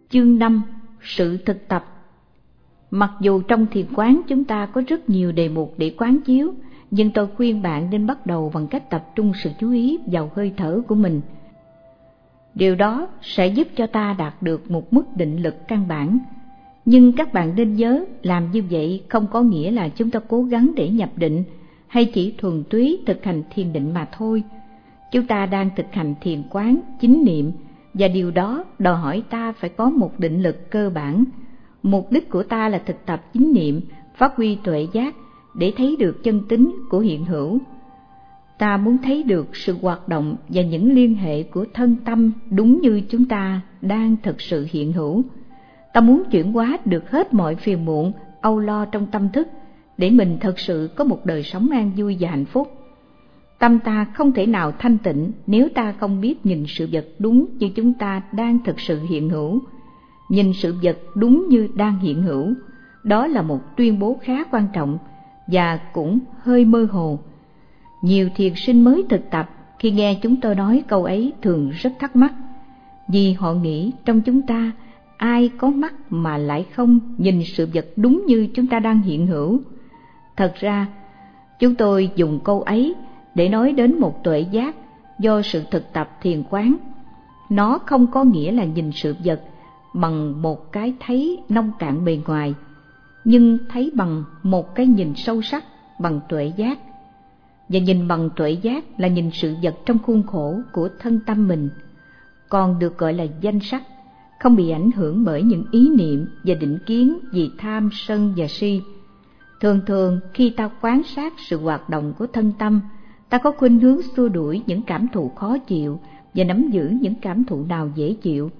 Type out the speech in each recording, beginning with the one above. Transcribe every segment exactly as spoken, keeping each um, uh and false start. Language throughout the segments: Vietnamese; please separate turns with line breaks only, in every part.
Chương năm. Sự thực tập. Mặc dù trong thiền quán chúng ta có rất nhiều đề mục để quán chiếu, nhưng tôi khuyên bạn nên bắt đầu bằng cách tập trung sự chú ý vào hơi thở của mình. Điều đó sẽ giúp cho ta đạt được một mức định lực căn bản. Nhưng các bạn nên nhớ, làm như vậy không có nghĩa là chúng ta cố gắng để nhập định hay chỉ thuần túy thực hành thiền định mà thôi. Chúng ta đang thực hành thiền quán, chính niệm, và điều đó đòi hỏi ta phải có một định lực cơ bản. Mục đích của ta là thực tập chính niệm, phát huy tuệ giác để thấy được chân tính của hiện hữu. Ta muốn thấy được sự hoạt động và những liên hệ của thân tâm đúng như chúng ta đang thực sự hiện hữu. Ta muốn chuyển hóa được hết mọi phiền muộn, âu lo trong tâm thức để mình thật sự có một đời sống an vui và hạnh phúc. Tâm ta không thể nào thanh tịnh nếu ta không biết nhìn sự vật đúng như chúng ta đang thực sự hiện hữu. Nhìn sự vật đúng như đang hiện hữu, đó là một tuyên bố khá quan trọng và cũng hơi mơ hồ. Nhiều thiền sinh mới thực tập khi nghe chúng tôi nói câu ấy thường rất thắc mắc, vì họ nghĩ trong chúng ta ai có mắt mà lại không nhìn sự vật đúng như chúng ta đang hiện hữu. Thật ra, chúng tôi dùng câu ấy để nói đến một tuệ giác do sự thực tập thiền quán. Nó không có nghĩa là nhìn sự vật bằng một cái thấy nông cạn bề ngoài, nhưng thấy bằng một cái nhìn sâu sắc, bằng tuệ giác. Và nhìn bằng tuệ giác là nhìn sự vật trong khuôn khổ của thân tâm mình, còn được gọi là danh sắc, không bị ảnh hưởng bởi những ý niệm và định kiến vì tham, sân và si. Thường thường khi ta quan sát sự hoạt động của thân tâm, ta có khuynh hướng xua đuổi những cảm thụ khó chịu và nắm giữ những cảm thụ nào dễ chịu.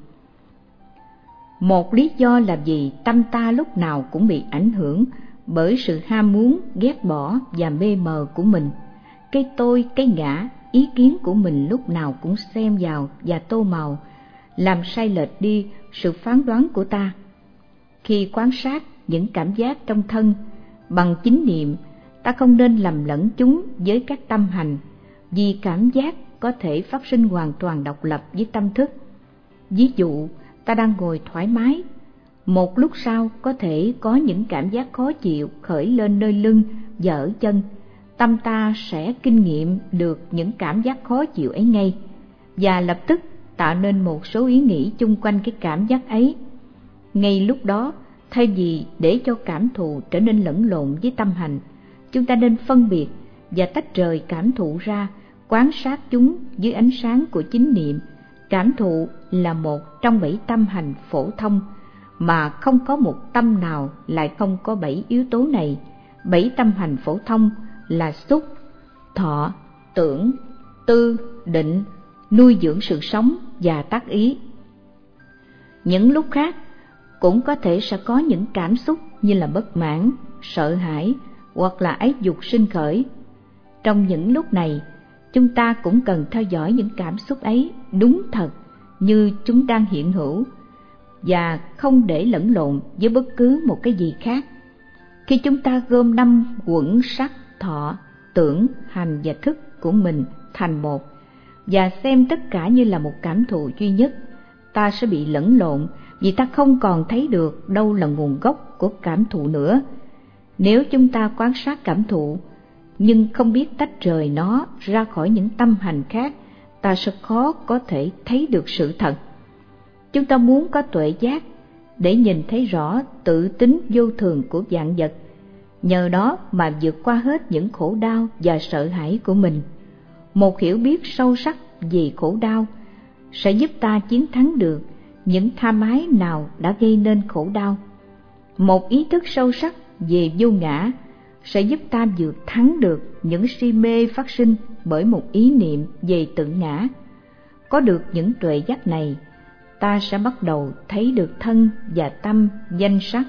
Một lý do là vì tâm ta lúc nào cũng bị ảnh hưởng bởi sự ham muốn, ghét bỏ và mê mờ của mình. Cái tôi, cái ngã, ý kiến của mình lúc nào cũng xen vào và tô màu, làm sai lệch đi sự phán đoán của ta. Khi quan sát những cảm giác trong thân bằng chính niệm, ta không nên lầm lẫn chúng với các tâm hành, vì cảm giác có thể phát sinh hoàn toàn độc lập với tâm thức. Ví dụ, ta đang ngồi thoải mái, một lúc sau có thể có những cảm giác khó chịu khởi lên nơi lưng và ở chân. Tâm ta sẽ kinh nghiệm được những cảm giác khó chịu ấy ngay, và lập tức tạo nên một số ý nghĩ chung quanh cái cảm giác ấy. Ngay lúc đó, thay vì để cho cảm thụ trở nên lẫn lộn với tâm hành, chúng ta nên phân biệt và tách rời cảm thụ ra, quan sát chúng dưới ánh sáng của chính niệm. Cảm thụ là một trong bảy tâm hành phổ thông, mà không có một tâm nào lại không có bảy yếu tố này. Bảy tâm hành phổ thông là xúc, thọ, tưởng, tư, định, nuôi dưỡng sự sống và tác ý. Những lúc khác cũng có thể sẽ có những cảm xúc như là bất mãn, sợ hãi hoặc là ái dục sinh khởi. Trong những lúc này, chúng ta cũng cần theo dõi những cảm xúc ấy đúng thật như chúng đang hiện hữu, và không để lẫn lộn với bất cứ một cái gì khác. Khi chúng ta gom năm quẩn sắc, thọ, tưởng, hành và thức của mình thành một, và xem tất cả như là một cảm thụ duy nhất, ta sẽ bị lẫn lộn vì ta không còn thấy được đâu là nguồn gốc của cảm thụ nữa. Nếu chúng ta quan sát cảm thụ nhưng không biết tách rời nó ra khỏi những tâm hành khác, ta sẽ khó có thể thấy được sự thật. Chúng ta muốn có tuệ giác để nhìn thấy rõ tự tính vô thường của vạn vật, nhờ đó mà vượt qua hết những khổ đau và sợ hãi của mình. Một hiểu biết sâu sắc về khổ đau sẽ giúp ta chiến thắng được những tham ái nào đã gây nên khổ đau. Một ý thức sâu sắc về vô ngã sẽ giúp ta vượt thắng được những si mê phát sinh bởi một ý niệm về tự ngã. Có được những tuệ giác này, ta sẽ bắt đầu thấy được thân và tâm, danh sắc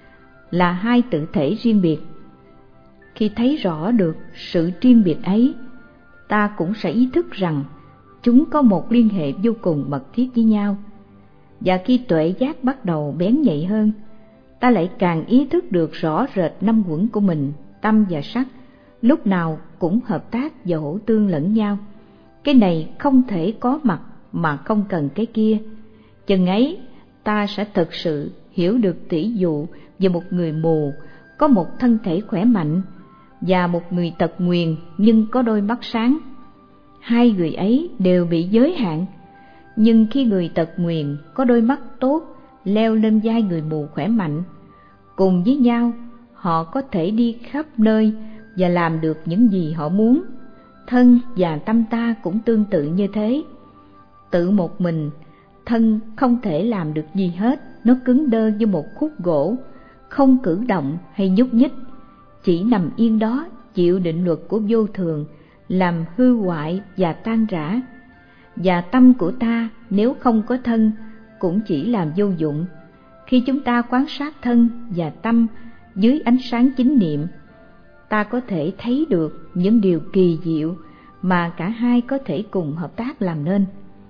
là hai tự thể riêng biệt. Khi thấy rõ được sự riêng biệt ấy, ta cũng sẽ ý thức rằng chúng có một liên hệ vô cùng mật thiết với nhau. Và khi tuệ giác bắt đầu bén nhạy hơn, ta lại càng ý thức được rõ rệt năm quẩn của mình, tâm và sắc, lúc nào cũng hợp tác và hỗ tương lẫn nhau. Cái này không thể có mặt mà không cần cái kia. Chừng ấy, ta sẽ thực sự hiểu được tỷ dụ về một người mù có một thân thể khỏe mạnh và một người tật nguyền nhưng có đôi mắt sáng. Hai người ấy đều bị giới hạn, nhưng khi người tật nguyền có đôi mắt tốt leo lên vai người mù khỏe mạnh, cùng với nhau họ có thể đi khắp nơi và làm được những gì họ muốn. Thân và tâm ta cũng tương tự như thế. Tự một mình, thân không thể làm được gì hết, nó cứng đơ như một khúc gỗ, không cử động hay nhúc nhích, chỉ nằm yên đó chịu định luật của vô thường, làm hư hoại và tan rã. Và tâm của ta nếu không có thân cũng chỉ làm vô dụng. Khi chúng ta quan sát thân và tâm dưới ánh sáng chánh niệm, ta có thể thấy được những điều kỳ diệu mà cả hai có thể cùng hợp tác làm nên.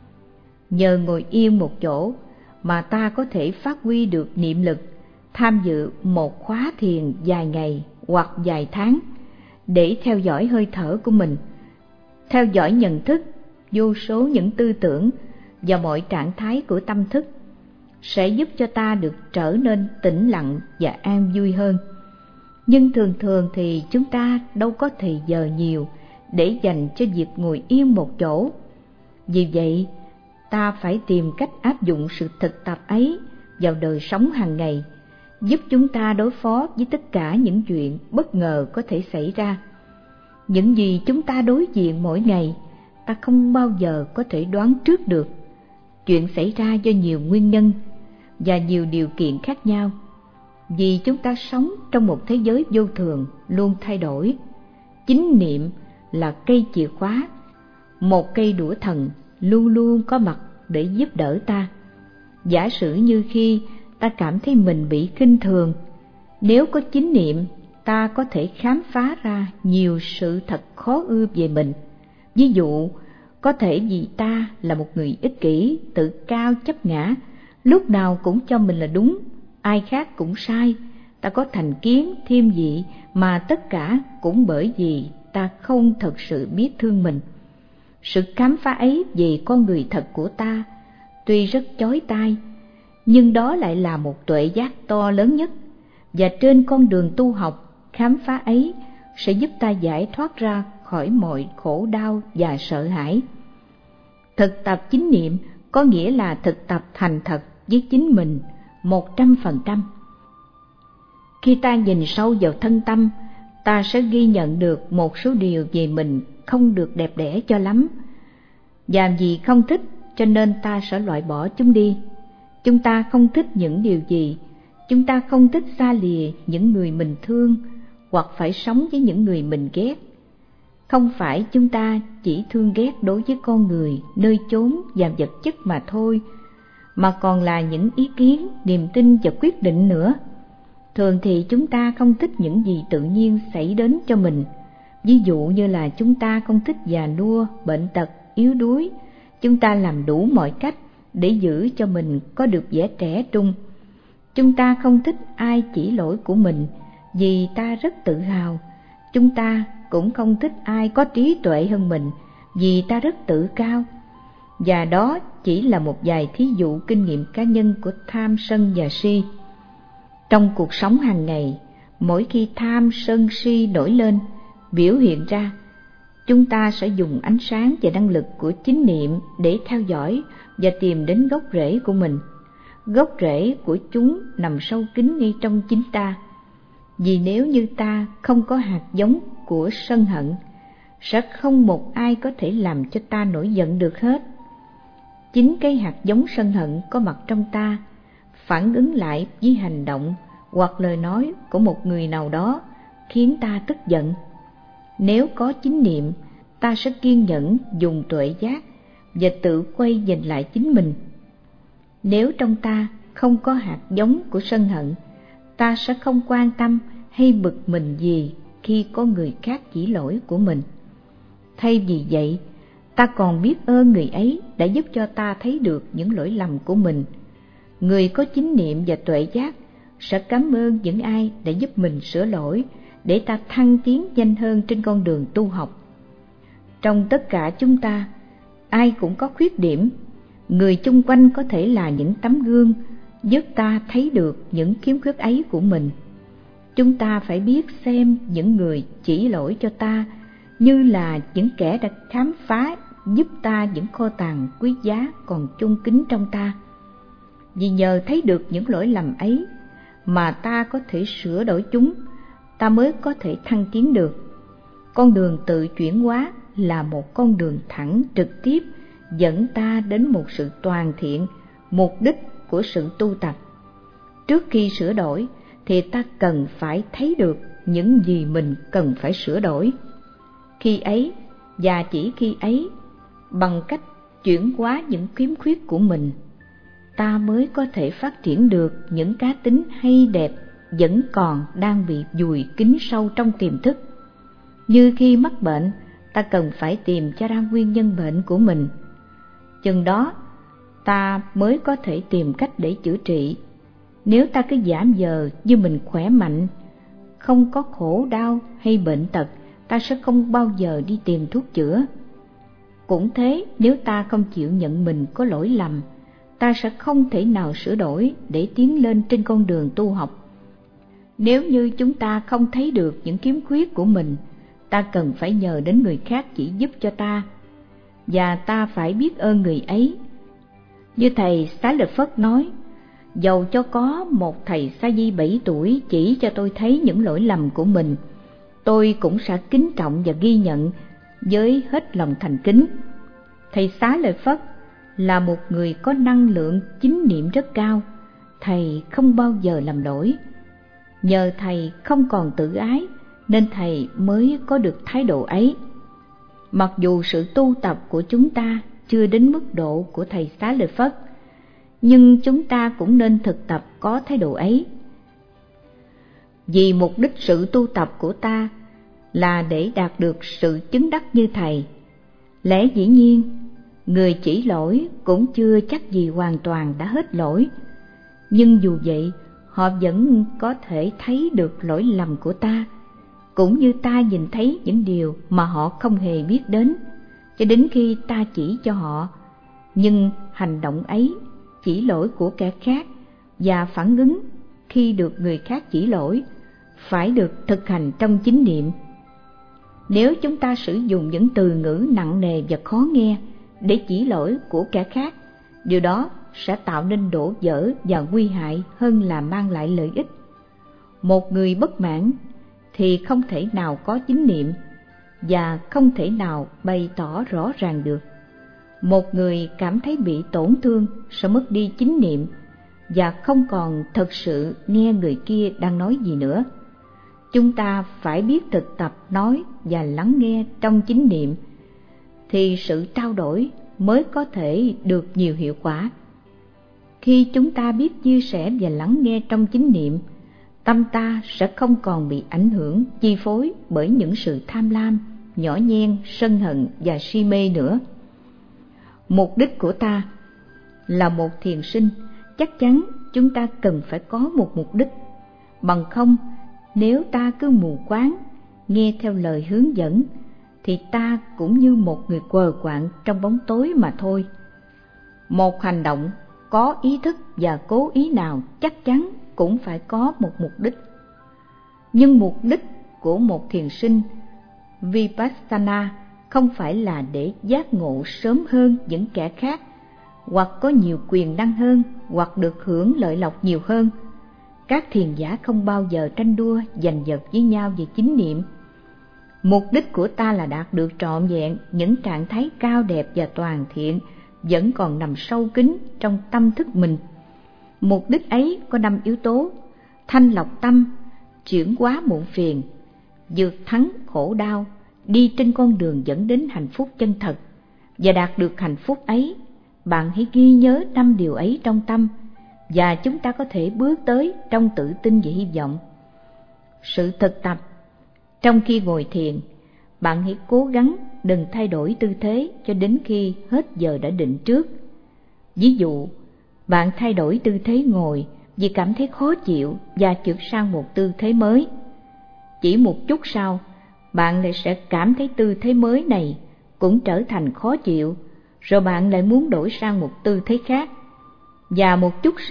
Nhờ ngồi yên một chỗ mà ta có thể phát huy được niệm lực, tham dự một khóa thiền dài ngày hoặc vài tháng để theo dõi hơi thở của mình, theo dõi nhận thức, vô số những tư tưởng và mọi trạng thái của tâm thức, sẽ giúp cho ta được trở nên tĩnh lặng và an vui hơn. Nhưng thường thường thì chúng ta đâu có thời giờ nhiều để dành cho việc ngồi yên một chỗ. Vì vậy, ta phải tìm cách áp dụng sự thực tập ấy vào đời sống hàng ngày, giúp chúng ta đối phó với tất cả những chuyện bất ngờ có thể xảy ra. Những gì chúng ta đối diện mỗi ngày, ta không bao giờ có thể đoán trước được. Chuyện xảy ra do nhiều nguyên nhân và nhiều điều kiện khác nhau, vì chúng ta sống trong một thế giới vô thường luôn thay đổi. Chánh niệm là cây chìa khóa, một cây đũa thần luôn luôn có mặt để giúp đỡ ta. Giả sử như khi ta cảm thấy mình bị khinh thường, nếu có chánh niệm, ta có thể khám phá ra nhiều sự thật khó ưa về mình. Ví dụ, có thể vì ta là một người ích kỷ, tự cao chấp ngã, lúc nào cũng cho mình là đúng, ai khác cũng sai, ta có thành kiến, thiên vị, mà tất cả cũng bởi vì ta không thật sự biết thương mình. Sự khám phá ấy về con người thật của ta tuy rất chói tai, nhưng đó lại là một tuệ giác to lớn nhất, và trên con đường tu học, khám phá ấy sẽ giúp ta giải thoát ra khỏi mọi khổ đau và sợ hãi. Thực tập chánh niệm có nghĩa là thực tập thành thật với chính mình một trăm phần trăm. Khi ta nhìn sâu vào thân tâm, ta sẽ ghi nhận được một số điều về mình không được đẹp đẽ cho lắm, và vì không thích cho nên ta sẽ loại bỏ chúng đi. Chúng ta không thích những điều gì? Chúng ta không thích xa lìa những người mình thương, hoặc phải sống với những người mình ghét. Không phải chúng ta chỉ thương ghét đối với con người, nơi chốn và vật chất mà thôi, mà còn là những ý kiến, niềm tin và quyết định nữa. Thường thì chúng ta không thích những gì tự nhiên xảy đến cho mình. Ví dụ như là chúng ta không thích già nua, bệnh tật, yếu đuối. Chúng ta làm đủ mọi cách để giữ cho mình có được vẻ trẻ trung. Chúng ta không thích ai chỉ lỗi của mình vì ta rất tự hào. Chúng ta cũng không thích ai có trí tuệ hơn mình vì ta rất tự cao. Và đó chỉ là một vài thí dụ kinh nghiệm cá nhân của tham, sân và si. Trong cuộc sống hàng ngày, mỗi khi tham, sân, si nổi lên, biểu hiện ra, chúng ta sẽ dùng ánh sáng và năng lực của chánh niệm để theo dõi và tìm đến gốc rễ của mình. Gốc rễ của chúng nằm sâu kín ngay trong chính ta. Vì nếu như ta không có hạt giống của sân hận, sẽ không một ai có thể làm cho ta nổi giận được hết. Chính cái hạt giống sân hận có mặt trong ta, phản ứng lại với hành động hoặc lời nói của một người nào đó khiến ta tức giận. Nếu có chánh niệm, ta sẽ kiên nhẫn dùng tuệ giác và tự quay nhìn lại chính mình. Nếu trong ta không có hạt giống của sân hận, ta sẽ không quan tâm hay bực mình gì khi có người khác chỉ lỗi của mình. Thay vì vậy, ta còn biết ơn người ấy đã giúp cho ta thấy được những lỗi lầm của mình. Người có chánh niệm và tuệ giác sẽ cảm ơn những ai đã giúp mình sửa lỗi để ta thăng tiến nhanh hơn trên con đường tu học. Trong tất cả chúng ta, ai cũng có khuyết điểm. Người chung quanh có thể là những tấm gương, giúp ta thấy được những khiếm khuyết ấy của mình. Chúng ta phải biết xem những người chỉ lỗi cho ta như là những kẻ đã khám phá giúp ta những kho tàng quý giá còn chôn kín trong ta. Vì nhờ thấy được những lỗi lầm ấy mà ta có thể sửa đổi chúng, ta mới có thể thăng tiến được. Con đường tự chuyển hóa là một con đường thẳng trực tiếp dẫn ta đến một sự toàn thiện, mục đích của sự tu tập. Trước khi sửa đổi thì ta cần phải thấy được những gì mình cần phải sửa đổi. Khi ấy, và chỉ khi ấy, bằng cách chuyển hóa những khiếm khuyết của mình, ta mới có thể phát triển được những cá tính hay đẹp vẫn còn đang bị vùi kín sâu trong tiềm thức. Như khi mắc bệnh, ta cần phải tìm cho ra nguyên nhân bệnh của mình. Chừng đó, ta mới có thể tìm cách để chữa trị. Nếu ta cứ giả vờ như mình khỏe mạnh, không có khổ đau hay bệnh tật, ta sẽ không bao giờ đi tìm thuốc chữa. Cũng thế, nếu ta không chịu nhận mình có lỗi lầm, ta sẽ không thể nào sửa đổi để tiến lên trên con đường tu học. Nếu như chúng ta không thấy được những khiếm khuyết của mình, ta cần phải nhờ đến người khác chỉ giúp cho ta, và ta phải biết ơn người ấy. Như thầy Xá Lợi Phất nói, dầu cho có một thầy sa di bảy tuổi chỉ cho tôi thấy những lỗi lầm của mình, tôi cũng sẽ kính trọng và ghi nhận với hết lòng thành kính. Thầy Xá Lợi Phất là một người có năng lượng chánh niệm rất cao. Thầy không bao giờ làm lỗi. Nhờ thầy không còn tự ái nên thầy mới có được thái độ ấy. Mặc dù sự tu tập của chúng ta chưa đến mức độ của thầy Xá Lợi Phất, nhưng chúng ta cũng nên thực tập có thái độ ấy. Vì mục đích sự tu tập của ta là để đạt được sự chứng đắc như thầy. Lẽ dĩ nhiên, người chỉ lỗi cũng chưa chắc gì hoàn toàn đã hết lỗi, nhưng dù vậy, họ vẫn có thể thấy được lỗi lầm của ta, cũng như ta nhìn thấy những điều mà họ không hề biết đến, cho đến khi ta chỉ cho họ. Nhưng hành động ấy, chỉ lỗi của kẻ khác và phản ứng khi được người khác chỉ lỗi, phải được thực hành trong chánh niệm. Nếu chúng ta sử dụng những từ ngữ nặng nề và khó nghe để chỉ lỗi của kẻ khác, điều đó sẽ tạo nên đổ vỡ và nguy hại hơn là mang lại lợi ích. Một người bất mãn thì không thể nào có chánh niệm và không thể nào bày tỏ rõ ràng được. Một người cảm thấy bị tổn thương sẽ mất đi chánh niệm và không còn thật sự nghe người kia đang nói gì nữa. Chúng ta phải biết thực tập nói và lắng nghe trong chánh niệm, thì sự trao đổi mới có thể được nhiều hiệu quả. Khi chúng ta biết chia sẻ và lắng nghe trong chánh niệm, tâm ta sẽ không còn bị ảnh hưởng, chi phối bởi những sự tham lam, nhỏ nhen, sân hận và si mê nữa. Mục đích của ta là một thiền sinh, chắc chắn chúng ta cần phải có một mục đích. Bằng không, nếu ta cứ mù quáng nghe theo lời hướng dẫn, thì ta cũng như một người quờ quạng trong bóng tối mà thôi. Một hành động có ý thức và cố ý nào chắc chắn cũng phải có một mục đích. Nhưng mục đích của một thiền sinh Vipassana không phải là để giác ngộ sớm hơn những kẻ khác, hoặc có nhiều quyền năng hơn, hoặc được hưởng lợi lộc nhiều hơn. Các thiền giả không bao giờ tranh đua giành giật với nhau về chánh niệm. Mục đích của ta là đạt được trọn vẹn những trạng thái cao đẹp và toàn thiện vẫn còn nằm sâu kín trong tâm thức mình. Mục đích ấy có năm yếu tố: thanh lọc tâm, chuyển hóa muộn phiền, vượt thắng khổ đau, đi trên con đường dẫn đến hạnh phúc chân thật. Và đạt được hạnh phúc ấy, bạn hãy ghi nhớ năm điều ấy trong tâm, và chúng ta có thể bước tới trong tự tin và hy vọng. Sự thực tập: trong khi ngồi thiền, bạn hãy cố gắng đừng thay đổi tư thế cho đến khi hết giờ đã định trước. Ví dụ, bạn thay đổi tư thế ngồi vì cảm thấy khó chịu và chuyển sang một tư thế mới. Chỉ một chút sau, bạn lại sẽ cảm thấy tư thế mới này cũng trở thành khó chịu, rồi bạn lại muốn đổi sang một tư thế khác. Và một chút sau,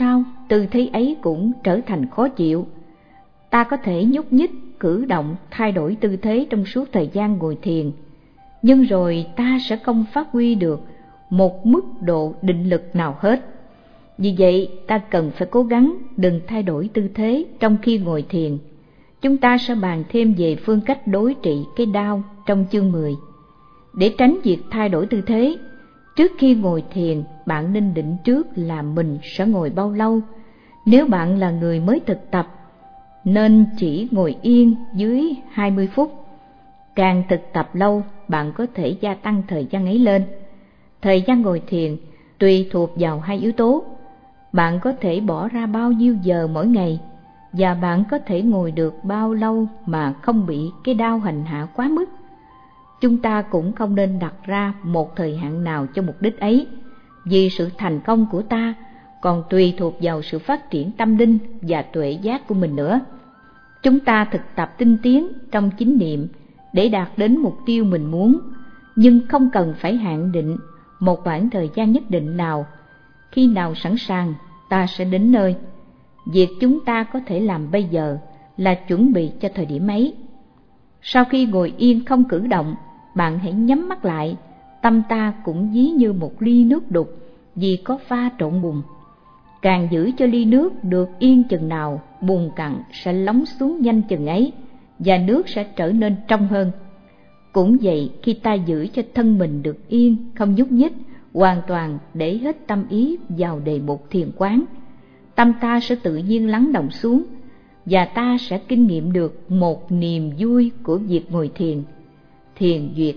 tư thế ấy cũng trở thành khó chịu. Ta có thể nhúc nhích, cử động, thay đổi tư thế trong suốt thời gian ngồi thiền, nhưng rồi ta sẽ không phát huy được một mức độ định lực nào hết. Vì vậy, ta cần phải cố gắng đừng thay đổi tư thế trong khi ngồi thiền. Chúng ta sẽ bàn thêm về phương cách đối trị cái đau trong chương mười. Để tránh việc thay đổi tư thế, trước khi ngồi thiền, bạn nên định trước là mình sẽ ngồi bao lâu. Nếu bạn là người mới thực tập, nên chỉ ngồi yên dưới hai mươi phút. Càng thực tập lâu, bạn có thể gia tăng thời gian ấy lên. Thời gian ngồi thiền tùy thuộc vào hai yếu tố. Bạn có thể bỏ ra bao nhiêu giờ mỗi ngày, và bạn có thể ngồi được bao lâu mà không bị cái đau hành hạ quá mức. Chúng ta cũng không nên đặt ra một thời hạn nào cho mục đích ấy, vì sự thành công của ta còn tùy thuộc vào sự phát triển tâm linh và tuệ giác của mình nữa. Chúng ta thực tập tinh tiến trong chánh niệm để đạt đến mục tiêu mình muốn, nhưng không cần phải hạn định một khoảng thời gian nhất định nào. Khi nào sẵn sàng, ta sẽ đến nơi. Việc chúng ta có thể làm bây giờ là chuẩn bị cho thời điểm ấy. Sau khi ngồi yên không cử động, bạn hãy nhắm mắt lại. Tâm ta cũng ví như một ly nước đục vì có pha trộn bùn. Càng giữ cho ly nước được yên chừng nào, bùn cặn sẽ lóng xuống nhanh chừng ấy, và nước sẽ trở nên trong hơn. Cũng vậy, khi ta giữ cho thân mình được yên, không nhúc nhích, hoàn toàn để hết tâm ý vào đề mục thiền quán, tâm ta sẽ tự nhiên lắng đọng xuống, và ta sẽ kinh nghiệm được một niềm vui của việc ngồi thiền, thiền duyệt.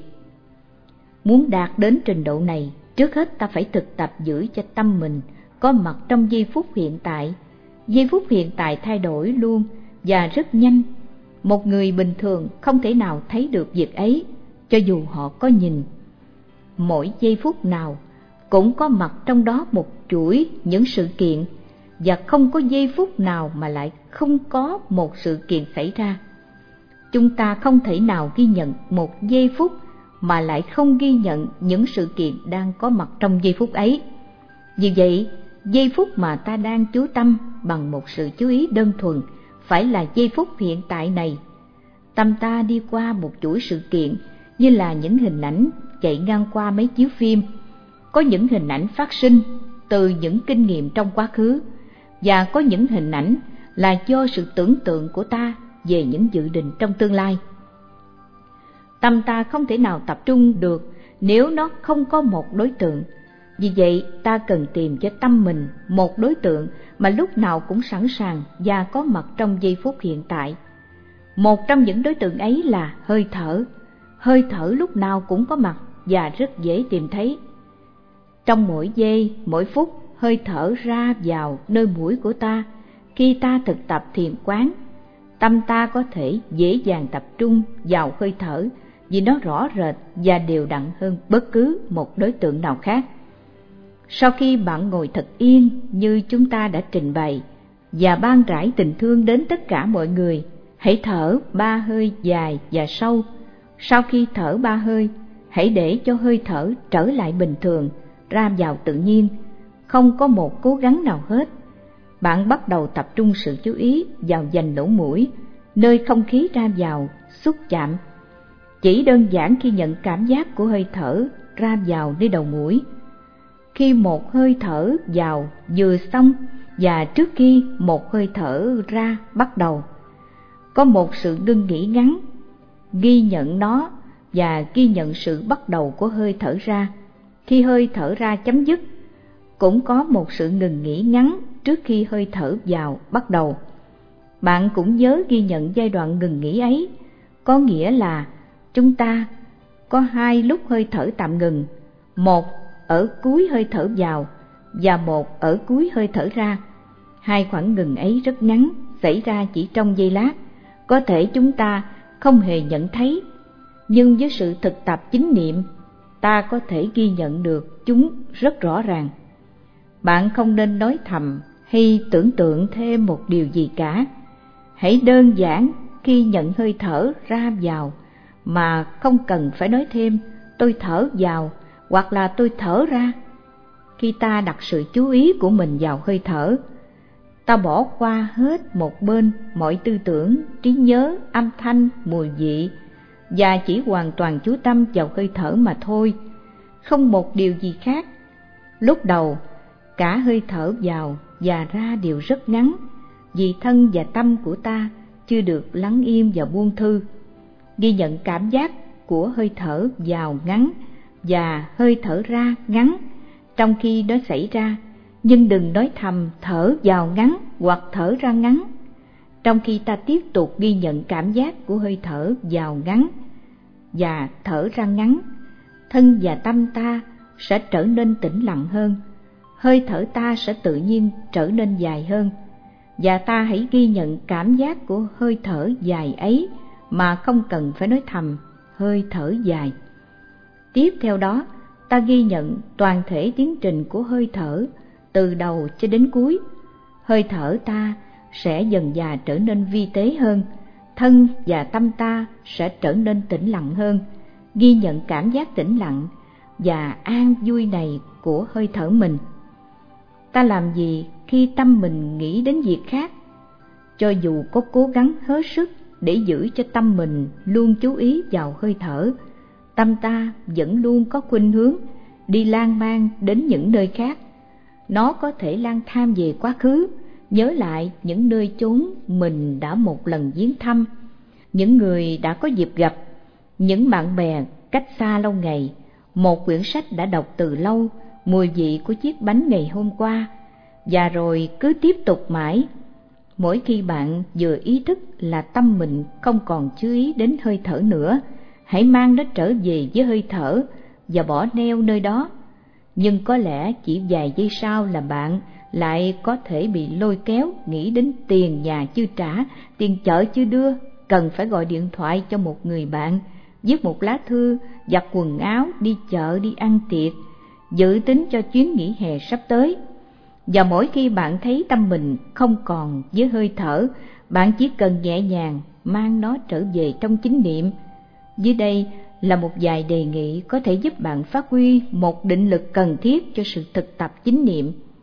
Muốn đạt đến trình độ này, trước hết ta phải thực tập giữ cho tâm mình có mặt trong giây phút hiện tại. Giây phút hiện tại thay đổi luôn và rất nhanh. Một người bình thường không thể nào thấy được việc ấy, cho dù họ có nhìn. Mỗi giây phút nào cũng có mặt trong đó một chuỗi những sự kiện, và không có giây phút nào mà lại không có một sự kiện xảy ra. Chúng ta không thể nào ghi nhận một giây phút mà lại không ghi nhận những sự kiện đang có mặt trong giây phút ấy. Vì vậy, giây phút mà ta đang chú tâm bằng một sự chú ý đơn thuần phải là giây phút hiện tại này. Tâm ta đi qua một chuỗi sự kiện như là những hình ảnh chạy ngang qua mấy chiếu phim. Có những hình ảnh phát sinh từ những kinh nghiệm trong quá khứ, và có những hình ảnh là do sự tưởng tượng của ta về những dự định trong tương lai. Tâm ta không thể nào tập trung được nếu nó không có một đối tượng. Vì vậy, ta cần tìm cho tâm mình một đối tượng mà lúc nào cũng sẵn sàng và có mặt trong giây phút hiện tại. Một trong những đối tượng ấy là hơi thở. Hơi thở lúc nào cũng có mặt và rất dễ tìm thấy. Trong mỗi giây, mỗi phút, hơi thở ra vào nơi mũi của ta. Khi ta thực tập thiền quán, tâm ta có thể dễ dàng tập trung vào hơi thở vì nó rõ rệt và đều đặn hơn bất cứ một đối tượng nào khác. Sau khi bạn ngồi thật yên như chúng ta đã trình bày và ban rãi tình thương đến tất cả mọi người, hãy thở ba hơi dài và sâu. Sau khi thở ba hơi, hãy để cho hơi thở trở lại bình thường, ra vào tự nhiên, không có một cố gắng nào hết. Bạn bắt đầu tập trung sự chú ý vào dành lỗ mũi, nơi không khí ra vào, xúc chạm. Chỉ đơn giản khi nhận cảm giác của hơi thở ra vào nơi đầu mũi. Khi một hơi thở vào vừa xong và trước khi một hơi thở ra bắt đầu, có một sự ngưng nghỉ ngắn, ghi nhận nó và ghi nhận sự bắt đầu của hơi thở ra. Khi hơi thở ra chấm dứt, cũng có một sự ngừng nghỉ ngắn trước khi hơi thở vào bắt đầu. Bạn cũng nhớ ghi nhận giai đoạn ngừng nghỉ ấy, có nghĩa là chúng ta có hai lúc hơi thở tạm ngừng, một ở cuối hơi thở vào và một ở cuối hơi thở ra. Hai khoảng ngừng ấy rất ngắn, xảy ra chỉ trong giây lát, có thể chúng ta không hề nhận thấy, nhưng với sự thực tập chánh niệm, ta có thể ghi nhận được chúng rất rõ ràng. Bạn không nên nói thầm hay tưởng tượng thêm một điều gì cả. Hãy đơn giản khi nhận hơi thở ra vào mà không cần phải nói thêm tôi thở vào hoặc là tôi thở ra. Khi ta đặt sự chú ý của mình vào hơi thở, Ta bỏ qua hết một bên mọi tư tưởng, trí nhớ, âm thanh, mùi vị, và chỉ hoàn toàn chú tâm vào hơi thở mà thôi, không một điều gì khác. Lúc đầu, cả hơi thở vào và ra đều rất ngắn, vì thân và tâm của ta chưa được lắng im và buông thư. Ghi nhận cảm giác của hơi thở vào ngắn và hơi thở ra ngắn trong khi đó xảy ra, nhưng đừng nói thầm thở vào ngắn hoặc thở ra ngắn. Trong khi ta tiếp tục ghi nhận cảm giác của hơi thở vào ngắn và thở ra ngắn, thân và tâm ta sẽ trở nên tĩnh lặng hơn, hơi thở ta sẽ tự nhiên trở nên dài hơn, và ta hãy ghi nhận cảm giác của hơi thở dài ấy mà không cần phải nói thầm hơi thở dài. Tiếp theo đó, ta ghi nhận toàn thể tiến trình của hơi thở từ đầu cho đến cuối. Hơi thở ta sẽ dần dà trở nên vi tế hơn, thân và tâm ta sẽ trở nên tĩnh lặng hơn. Ghi nhận cảm giác tĩnh lặng và an vui này của hơi thở mình. Ta làm gì khi tâm mình nghĩ đến việc khác? Cho dù có cố gắng hết sức để giữ cho tâm mình luôn chú ý vào hơi thở, tâm ta vẫn luôn có khuynh hướng đi lang mang đến những nơi khác. Nó có thể lang thang về quá khứ, nhớ lại những nơi chốn mình đã một lần viếng thăm, những người đã có dịp gặp, những bạn bè cách xa lâu ngày, một quyển sách đã đọc từ lâu, mùi vị của chiếc bánh ngày hôm qua, và rồi cứ tiếp tục mãi. Mỗi khi bạn vừa ý thức là tâm mình không còn chú ý đến hơi thở nữa, hãy mang nó trở về với hơi thở và bỏ neo nơi đó. Nhưng có lẽ chỉ vài giây sau là bạn lại có thể bị lôi kéo nghĩ đến tiền nhà chưa trả, tiền chợ chưa đưa, cần phải gọi điện thoại cho một người bạn, viết một lá thư, giặt quần áo, đi chợ, đi ăn tiệc, dự tính cho chuyến nghỉ hè sắp tới. Và mỗi khi bạn thấy tâm mình không còn với hơi thở, bạn chỉ cần nhẹ nhàng mang nó trở về trong chánh niệm. Dưới đây là một vài đề nghị có thể giúp bạn phát huy một định lực cần thiết cho sự thực tập chánh niệm.